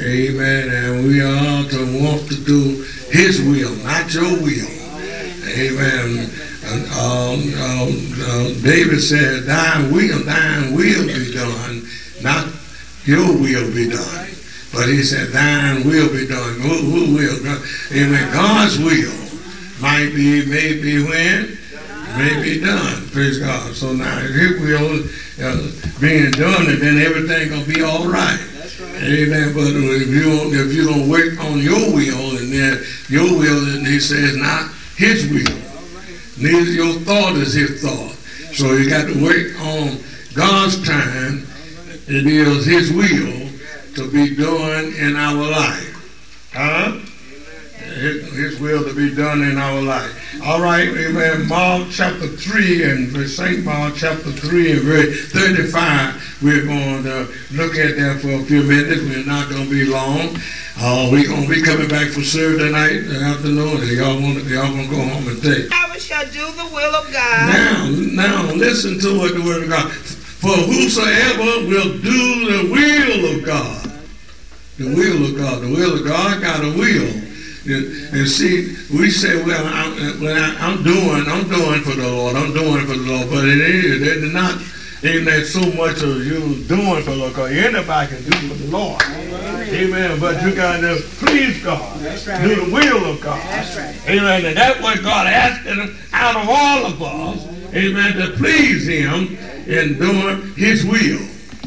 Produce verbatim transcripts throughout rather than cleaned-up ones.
Amen. And we are to want to do his will, not your will. Amen. And, um, um, uh, David said, thine will, thine will be done, not your will be done. But he said, thine will be done. Who, who will? Amen. God's will might be, may be when? May be done. Praise God. So now if his will uh, being done, and then everything gonna be all right. Amen. But if you don't, if you don't work on your will, and then your will, and he says not his will. Neither your thought is his thought. So you got to work on God's time. It is his will to be done in our life. Huh? His, his will to be done in our life. All right, amen. Mark chapter three and Saint Mark chapter three and verse thirty-five. We're going to look at that for a few minutes. We're not going to be long. Uh, we're going to be coming back for service tonight, the afternoon. Y'all want to, y'all going to go home and take. I shall do the will of God. Now, now, listen to what the word of God. For whosoever will do the will of God. The will of God. The will of God got a will. And see, we say, well, I'm, well, I'm doing, I'm doing for the Lord, I'm doing for the Lord, but it is, it's not, ain't that so much of you doing for the Lord, because anybody can do for the Lord. Amen. Amen. But you got to please God, right. Do the will of God. That's right. Amen. And that's what God asking out of all of us, amen, to please him in doing his will.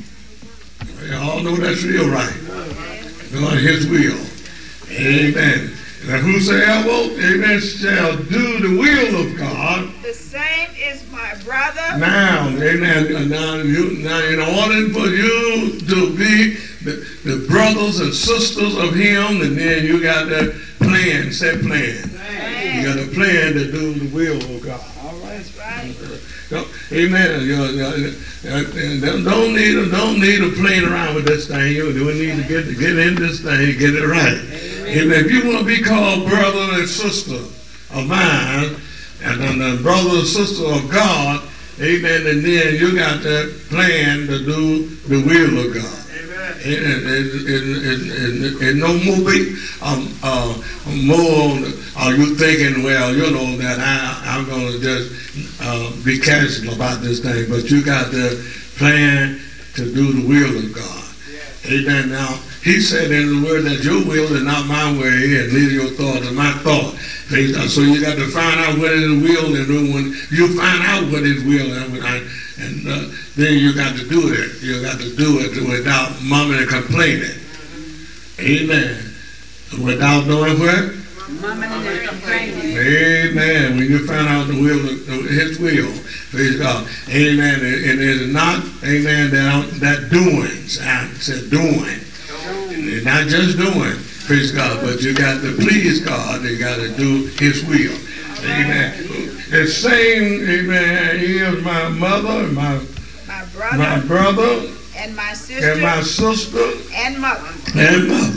You all know that's real right. Doing his will. Amen. And whosoever, amen, shall do the will of God. The same is my brother. Now, amen. Now, you, now in order for you to be the, the brothers and sisters of him, and then you got to plan, set plan. Amen. You got to plan to do the will of God. All right. That's right. So, amen. You, you, you, don't need don't need to play around with this thing. You we need to get get in this thing, get it right. Amen. If you want to be called brother and sister of mine, and then the brother and sister of God, amen, and then you got that plan to do the will of God. And, and, and, and, and no movie, um, uh, more are you thinking, well, you know, that I, I'm going to just uh, be casual about this thing, but you got the plan to do the will of God. Amen. Now, he said in the word that your will is not my way, and neither your thought is my thought. So you got to find out what his will, and when you find out what his will is, and uh, then you got to do it. You got to do it without mumbling and complaining. Amen. Without knowing what? Mumbling and complaining. Amen. When you find out the will, of his will, praise God. Amen. And it is not, amen, that, that doings. I said doing. It's not just doing, praise God, but you got to please God. You got to do his will. Amen. The same, amen, he is my mother, my, my brother, my brother, and my sister, and my sister, and mother. And mother.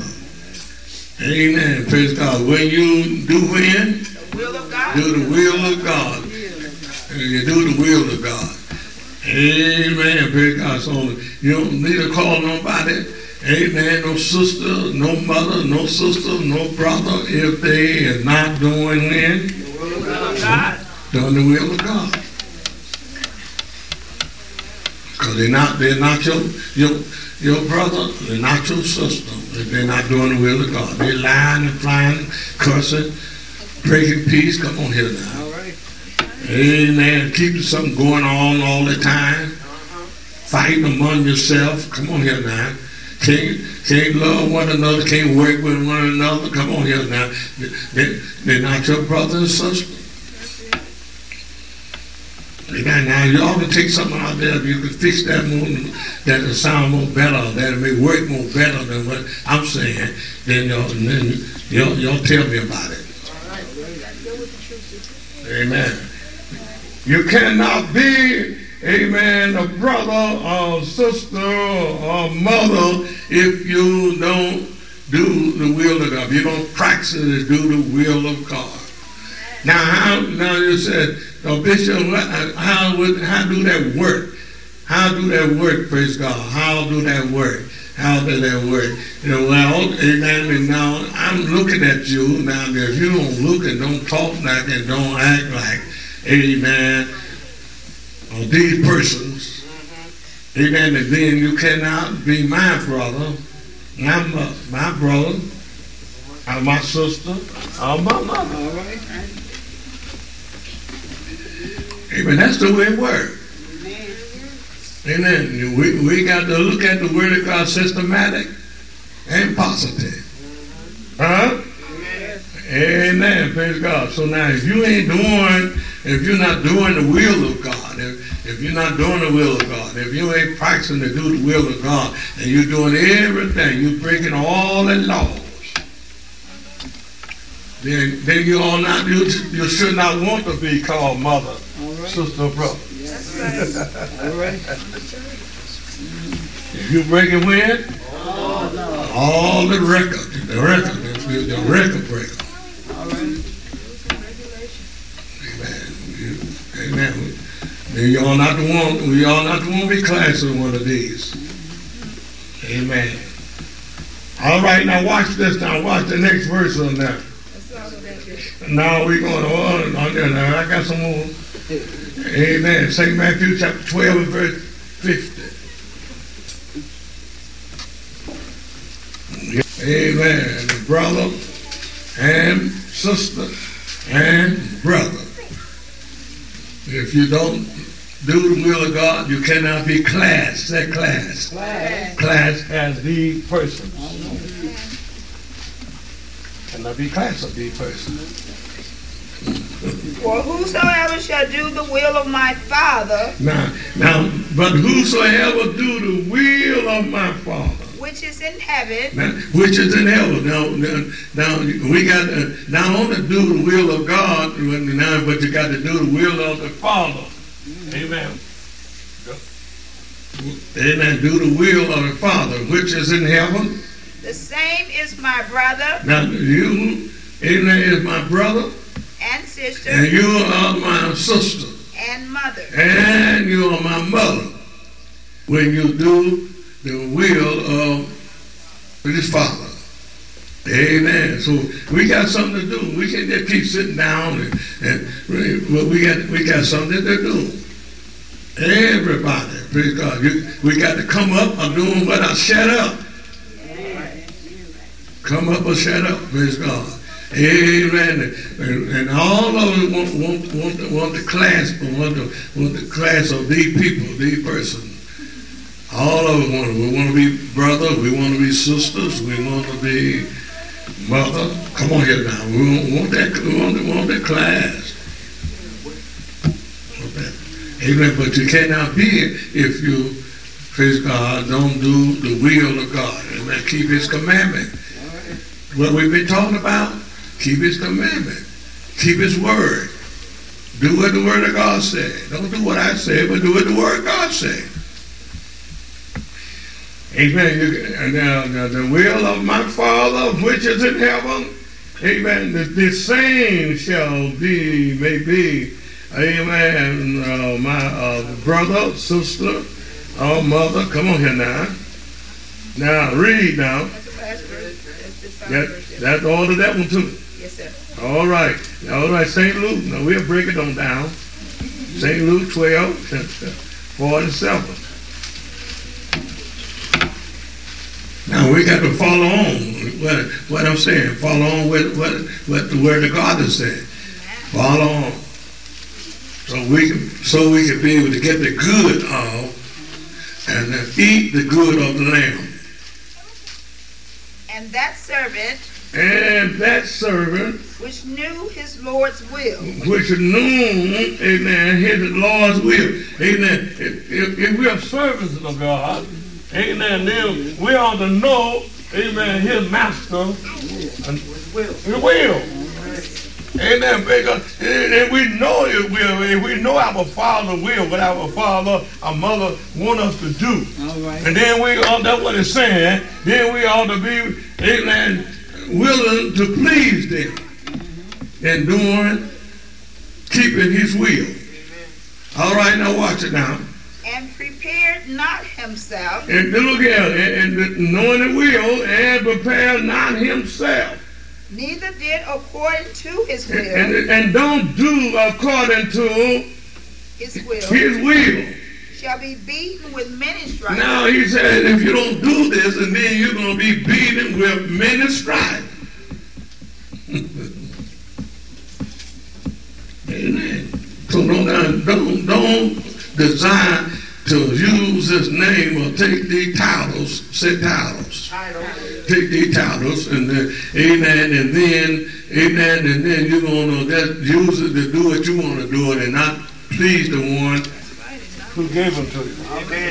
Amen. Praise God. When you do when? The will of God. Do the will of God. And you do the will of God. Amen. Praise God. So you don't need to call nobody. Amen. No sister, no mother, no sister, no brother if they are not doing when? The will of God. Doing the will of God. Because they're not, they're not your, your, your brother, they're not your sister. They're not doing the will of God. They're lying and flying, cursing, breaking peace. Come on here now. All right. Amen. Keeping something going on all the time. Uh-huh. Fighting among yourself. Come on here now. Can't, can't love one another, can't work with one another. Come on here now. They, they're not your brother and sister. Amen. Now you ought to take something out there if you could fix that more, that'll sound more better, that'll make work more better than what I'm saying. Then y'all, then y'all, y'all tell me about it. Amen. You cannot be, amen, a brother or sister or mother if you don't do the will of God. If you don't practice it, do the will of God. Now, how? Now you said, oh, Bishop, how would how do that work? How do that work? Praise God. How do that work? how does that work? You know, well, amen, and now I'm looking at you. Now, if you don't look and don't talk like and don't act like, amen, or these persons, amen, and then you cannot be my brother, my, my brother, or my sister, or my mother. All right. Amen, that's the way it works. Amen. We, we got to look at the Word of God systematic and positive. Huh? Amen. Praise God. So now if you ain't doing, if you're not doing the will of God, if, if you're not doing the will of God, if you ain't practicing to do the will of God, and you're doing everything, you're breaking all the laws, then, then you are not, you, you should not want to be called mother, right. Sister, or brother. That's right. All right. If you break it when? Oh, no. All the record, the record, the, the record breaker. All right. Amen. Amen. We all not the one. We all not the one to be classed with one of these. Amen. All right, now watch this. Now watch the next verse on that. Now we're going on on there. Now I got some more. Amen. Saint Matthew chapter twelve and verse fifty. Amen. Brother and sister and brother. If you don't do the will of God, you cannot be class. Say class. Class. Class as the persons. Cannot be class of the persons. For whosoever shall do the will of my Father, Now, now, but whosoever do the will of my Father, which is in heaven, now, which is in heaven. Now, now, now we got to not only do the will of God, now, but you got to do the will of the Father. Amen. Amen. Do the will of the Father, which is in heaven. the same is my brother Now, you, amen, is my brother, and sister and you are my sister, and mother. and you are my mother. When you do the will of his Father. Amen. So we got something to do. We can't just keep sitting down and, and we got we got something to do. Everybody, praise God. You, we got to come up and doing what I shut up. Come up or shut up, praise God. Amen. And, and all of us want want want, want the class, but want the want the class of these people, these persons. All of us want. We want to be brothers. We want to be sisters. We want to be mother. Come on here now. We want that. We want, we want that class. Want that. Amen. But you cannot be it if you, praise God, don't do the will of God. Amen. Keep His commandment. What we've been talking about. Keep His commandment. Keep His word. Do what the word of God said. Don't do what I say, but do what the word of God said. Amen. You, now, now, the will of my Father which is in heaven, amen, the, the same shall be, may be, amen, uh, my uh, brother, sister, or mother. Come on here now. Now, read now. That's the last verse. That's the final That, verse. that's all of that one too. Yes, sir. All right. All right, Saint Luke. Now, we'll break it on down. Saint Luke twelve, forty-seven. Now we got to follow on what, what I'm saying. Follow on with what, what the Word of God is saying. Follow on. So we can so we can be able to get the good of and then eat the good of the land. And that servant And that servant which knew his Lord's will, which knew, amen, his Lord's will. Amen. If, if, if we are servants of God, amen, then we ought to know, amen, his master and his will. Amen. Because and we know it will. If we know our Father will, what our Father, our mother want us to do. all right, And then we ought, that's what it's saying, then we ought to be, amen, willing to please them and doing, keeping his will. All right, now watch it now. And prepared not himself. And look here, and, and knowing the will, and prepared not himself. Neither did according to his will. And, and, and don't do according to his will. His will. Shall be beaten with many stripes. Now he said, if you don't do this, and then you're going to be beaten with many stripes. Amen. So don't, don't, don't desire to use his name or take these titles, say titles. Take these titles, and then, amen, and then, amen, and then you're going to just use it to do what you want to do it and not please the one who gave them to you. Amen.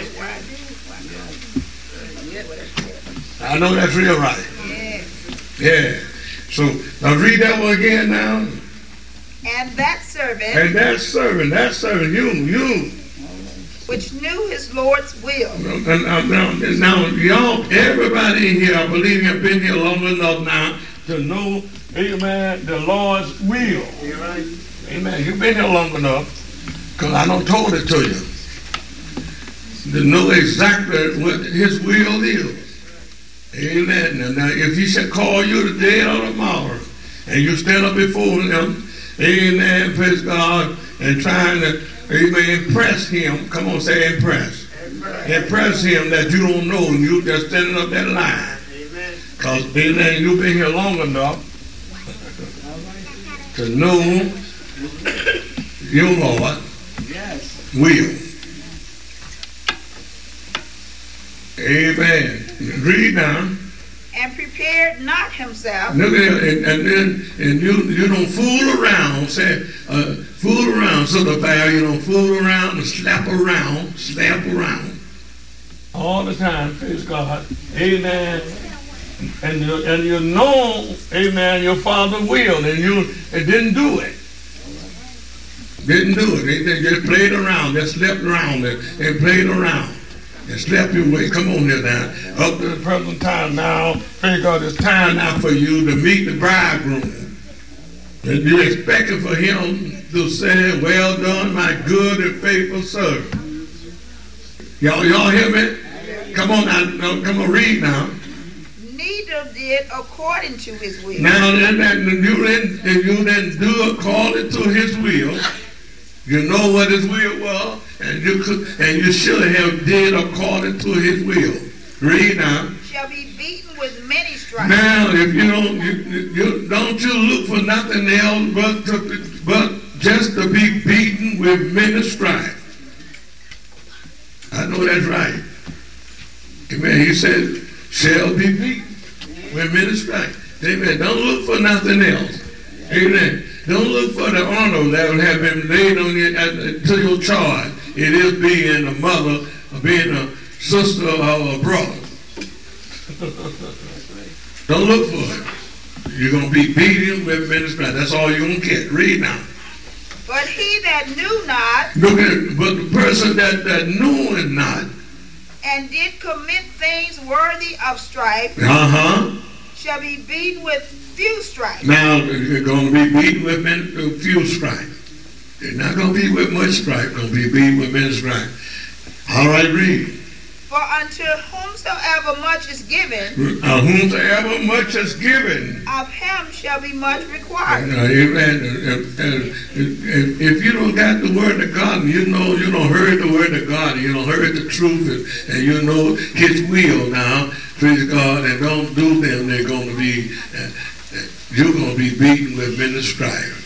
I know that's real right. Yeah. So now read that one again now. And that servant. And that servant, that servant, you, you. Which knew his Lord's will. Now, now, now y'all, everybody in here, I believe you've been here long enough now to know, amen, the Lord's will. Amen. You've been here long enough because I done told it to you. To know exactly what his will is. Amen. And now, if he should call you today or tomorrow, and you stand up before him, amen, praise God, and trying to, amen, impress him. Come on, say impress. Impress, impress him that you don't know, and you just standing up that line. Because, amen, you've been here long enough to know your Lord will. Amen. Read now. And prepared not himself. Look at it, and, and then and you you don't fool around. Say uh, fool around, so the bear, you don't fool around and slap around, slap around all the time. Praise God. Amen. And you, and you know, amen, your Father will, and you and didn't do it. Didn't do it. They, they just played around. They slept around and, and played around. And slept your way. Come on here now. Up to the present time now. Praise God, it's time now for you to meet the bridegroom. And you're expecting for him to say, well done, my good and faithful servant. Y'all, y'all hear me? Come on now. No, come on, read now. Neither did according to his will. Now, then, then you didn't, you didn't do according to his will. You know what his will was, and you could, and you should have did according to his will. Read now. Shall be beaten with many stripes. Now, if you don't, you, you don't you look for nothing else but to, but just to be beaten with many stripes. I know that's right. Amen. He said, shall be beaten with many stripes. Amen. Don't look for nothing else. Amen. Don't look for the honor that will have been laid on you at, to your charge. It is being a mother, or being a sister, or a brother. Don't look for it. You're going to be beaten with many stripes. That's all you're going to get. Read now. But he that knew not. Look at, but the person that, that knew it not. And did commit things worthy of strife. Uh-huh. Shall be beaten with few stripes. Now, you're going to be beaten with many, uh, few stripes. You're not going to be with much stripe. You're going to be beaten with many stripes. All right, read. For unto whomsoever much is given, uh, whomsoever much is given, of him shall be much required. Uh, amen. If, if, if you don't got the word of God, and you know you don't heard the word of God, and you don't heard the truth, and, and you know his will now, praise God, and don't do them, they're going to be, uh, you're going to be beaten with many stripes.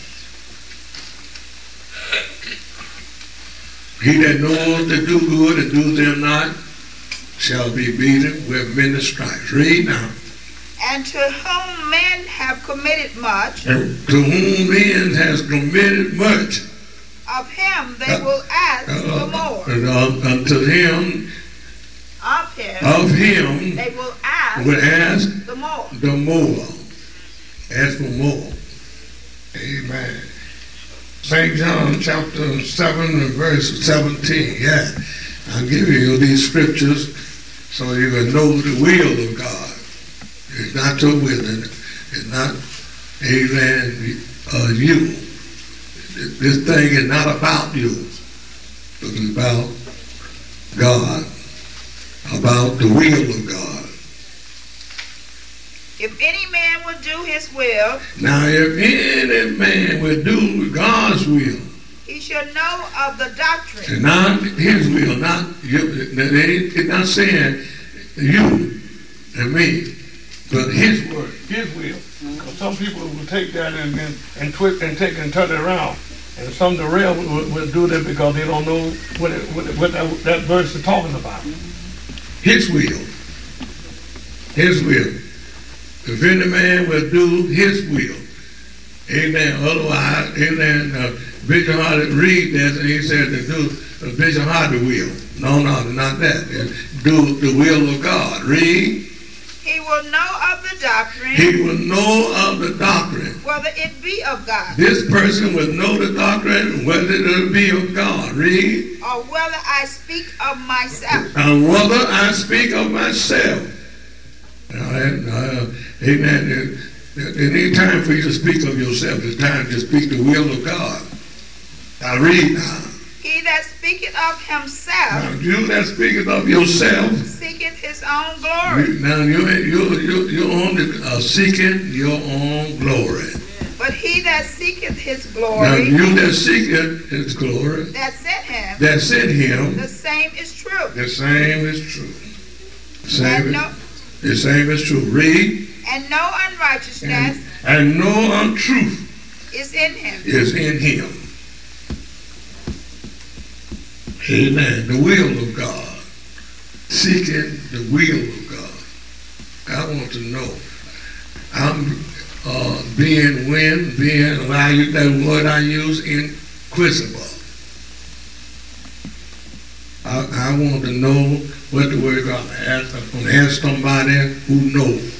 He that knows to do good and do them not shall be beaten with many stripes. Read now. And to whom men have committed much, and to whom men has committed much, of him they uh, will ask uh, the more. Uh, unto him, of him, of him, they will ask, will ask the more. The more. Ask for more. Amen. Saint John chapter seven and verse seventeen. Yeah. I'll give you these scriptures so you can know the will of God. It's not your will. It's not, amen, uh, you. This thing is not about you. It's about God, about the will of God. If any man will do his will, Now, if any man will do God's will, he shall know of the doctrine. and not his will, not you, it's not saying you and me, but his word, his will. Because some people will take that and and, and twist and take it and turn it around. And some derail will, will do that because they don't know what, it, what, it, what that, that verse is talking about. His will. His will. If any man will do his will. Amen. Otherwise, amen. Uh, Bishop Hardy read that and he said to do uh, Bishop Hardy will. No, no, not that. Do the will of God. Read. He will know of the doctrine, He will know of the doctrine. whether it be of God, This person will know the doctrine, whether it be of God. Read. or whether I speak of myself. And whether I speak of myself. Now, that, uh, amen. It ain't time for you to speak of yourself. It's time to speak the will of God. Now read now. He that speaketh of Now himself you that speaketh of yourself. seeketh his own glory. Now you you you you only uh, seeking your own glory. But he that seeketh his Now glory you that seeketh his glory, that sent him, that sent him, the same is true. the same is true. Same And no, is, the same is true. Read. and no unrighteousness And, and no untruth is in him. is in him. Amen. The will of God. Seeking the will of God. I want to know. I'm uh, being when, being, when I use that word I use, inquisitive. I, I want to know what the word of God. Ask, I'm going to ask somebody who knows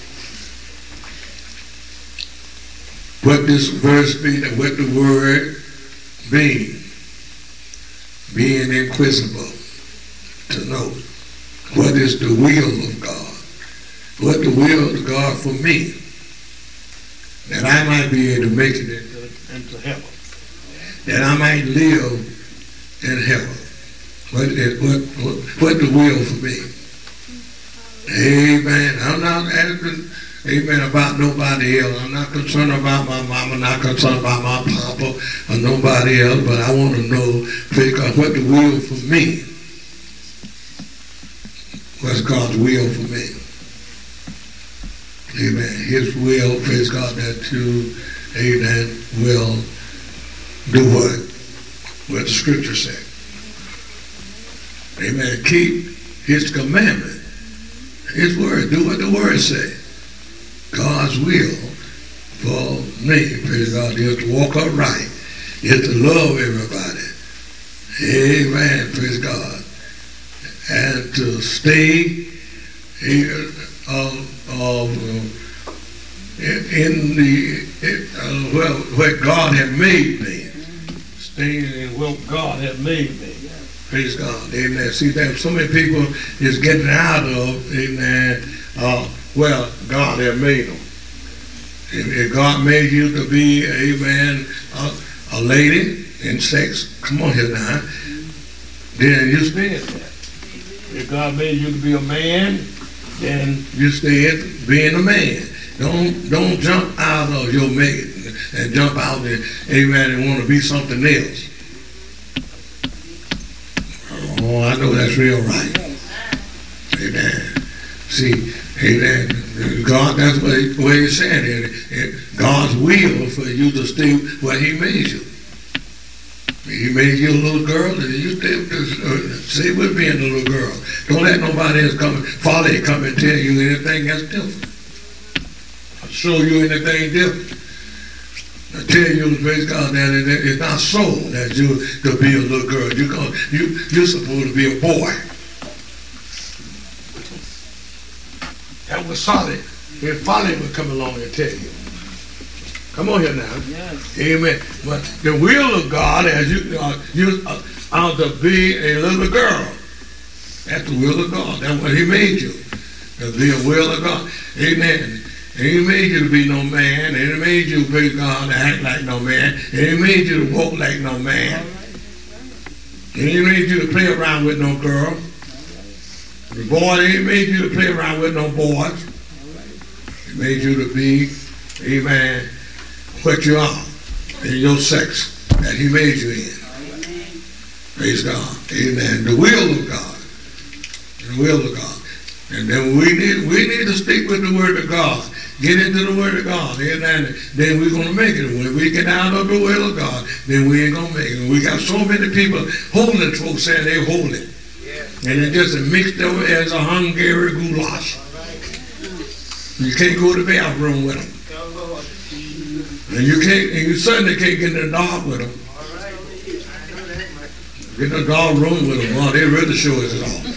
what this verse means and what the word means. Being inquisitive to know what is the will of God, what the will of God for me, that I might be able to make it into, into heaven, that I might live in heaven. What is what, what, what the will for me? Amen. I'm not asking, amen, about nobody else. I'm not concerned about my mama, not concerned about my papa or nobody else, but I want to know, praise God, what the will for me. What's God's will for me? Amen. His will, praise God, that you, amen, will do what? What the scripture said. Amen. Keep his commandment. His word. Do what the word says. God's will for me, praise God, is to walk upright, is to love everybody. Amen, praise God. And to stay uh, uh, in the, uh, well, where God has made me. Staying in what God has made me. Praise God. Amen. See, that so many people is getting out of, amen, uh, well, God has made them. If, if God made you to be, amen, a, a lady in sex, come on here now, then you stay in that. If God made you to be a man, then You stay in being a man. Don't don't jump out of your maiden and jump out there, amen, and want to be something else. Oh, I know that's real right. Amen. See, amen. God, that's what he, what he's saying here. It, God's will for you to stay where he made you. He made you a little girl, and you stay, uh, stay with being a little girl. Don't let nobody else come, follow you, come and tell you anything that's different. I'll show you anything different. I tell you, praise God, that it, it's not so that you to be a little girl. You go, you you're supposed to be a boy. that was solid. If folly would come along and tell you. Come on here now. Yes. Amen. But the will of God, as you uh, you uh, are to be a little girl. That's the will of God. That's what he made you. To be a will of God. Amen. And he made you to be no man. And he made you, praise God, to act like no man. And he made you to walk like no man. And he made you to play around with no girl. The boy, he made you to play around with no boys. He made you to be, amen, what you are in your sex that he made you in. Praise God. Amen. The will of God. The will of God. And then we need we need to stick with the word of God. Get into the word of God. Amen. Then we're going to make it. When we get out of the will of God, then we ain't going to make it. We got so many people holding folks saying they're holy. And it just mixed up as a Hungary goulash. You can't go to the bathroom with them. And you can't, and you certainly can't get in the dark with them. Get in the dark room with them. Oh, they really show us it all.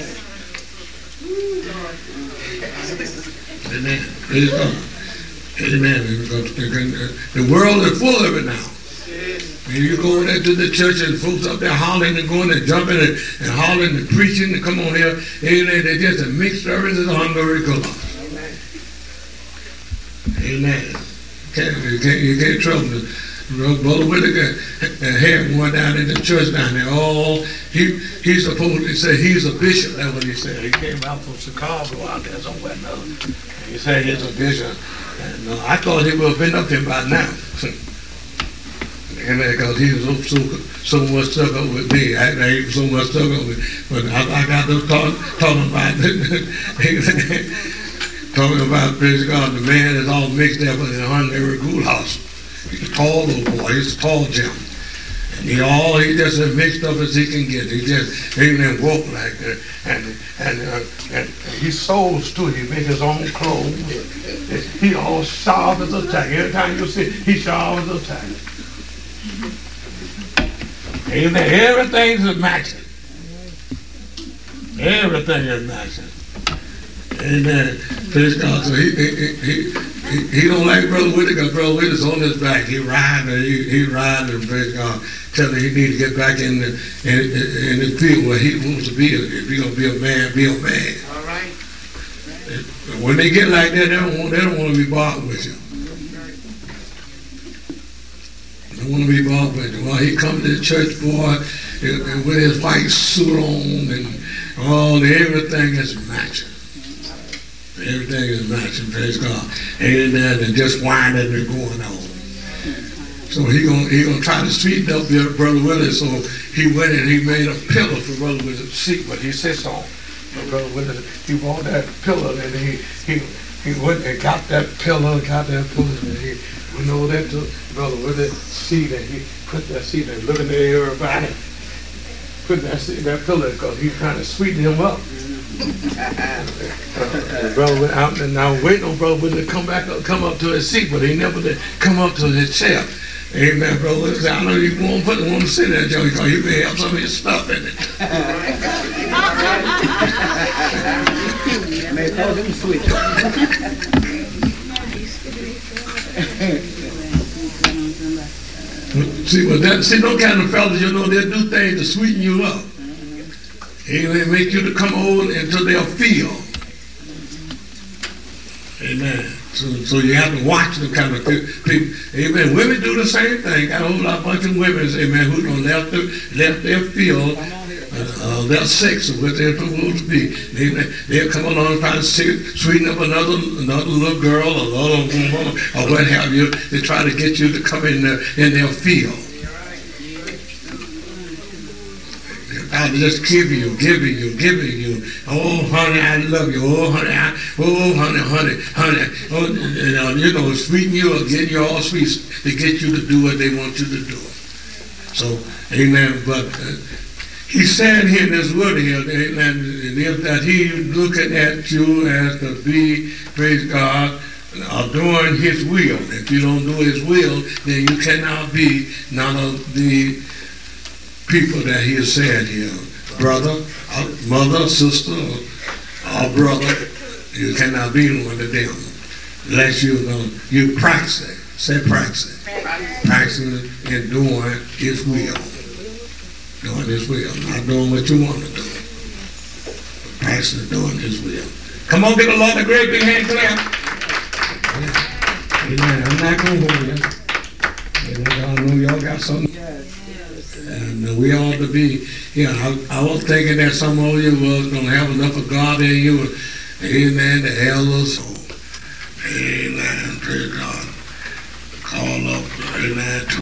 Amen. Praise God. Amen. The world is full of it now. And you go there to the church and folks up there hollering and going and jumping and, and hollering and preaching and come on here. Amen. They're just a mixed service of Hungary goulash. Amen. Can't, you, can't, you can't trouble them. Brother Whittaker had one down in the church down there. Oh, he he's supposed to say he's a bishop. That's what he said. He came out from Chicago out there somewhere. No. He said he's a bishop. And uh, I thought he would have been up here by now. And because he was so, so, so much stuck up with me. I, I was so much stuck up with me. But I, I got to talk, talking about talking about, praise God, the man is all mixed up in a Hungary goulash. He's a tall little boy. He's a tall gem. And he all, he just as mixed up as he can get. He just, he didn't walk like that. And, and, uh, and he sews too. He makes his own clothes. He all sharp as a tack. Every time you see, he sharp as a tack. Amen. Everything's matching. Everything is matching. Amen. Praise God. So he he he he, he don't like Brother Whittaker. Brother Whittaker's on his back. He riding and he, he riding and praise God. Telling him he need to get back in the in, in the field where he wants to be. If he's gonna be a man, be a man. All right. And when they get like that, they don't want they don't want to be bothered with you. They want to be bothered with you. Well, he comes to the church, boy, and with his white suit on and all everything is matching. Everything is matching, praise God. Amen. And just whining and going on. So he gonna he gonna try to sweeten up Brother Willie. So he went and he made a pillow for Brother Willie's seat, but he sits on. So Brother Willie, he bought that pillow and he he he went and got that pillow, got that pillow, and he went over there to Brother Willie's seat and he put that seat and looking at everybody, put that seat, that pillow because he's trying to sweeten him up. uh, brother went out and I was waiting on Brother Willie to come back up, come up to his seat, but he never did come up to his chair. Amen, Brother Willie said, I know you won't put the one to sit there, Joe, because you may have some of your stuff in it. May call him sweet. See, well, that, see, those kind of fellas, you know, they'll do things to sweeten you up. They make you to come over into their field. Amen. So, so you have to watch them kind of people. Amen. Women do the same thing. Got a whole lot, bunch of women, amen, who done left, their, left their field, uh, uh, their sex, or what they're supposed to be. Amen. They'll come along and try to sweeten up another another little girl, or another woman, or what have you. They try to get you to come in their, in their field. I just give you, giving you, giving you. Oh, honey, I love you. Oh, honey, I, oh, honey, honey, honey. Oh, you know, you know, sweeten you or getting you all sweet to get you to do what they want you to do. So, amen. But uh, he said here in this word here, amen, that he looking at you as to be, praise God, uh, doing his will. If you don't do his will, then you cannot be none of the people that he has said here, brother, uh, mother, sister, or, or brother, you cannot be one of them unless you know you practice it. Say practice it. Practice it in doing his will. Doing his will. Not doing what you want to do. But practice it doing his will. Come on, give the Lord a great big hand clap. Amen. I'm not going to hold you. Amen. Y'all know y'all got something. And we ought to be, Yeah, I, I was thinking that some of you was going to have enough of God in you. Amen. To hell us. Amen. Praise God. Call up. Amen.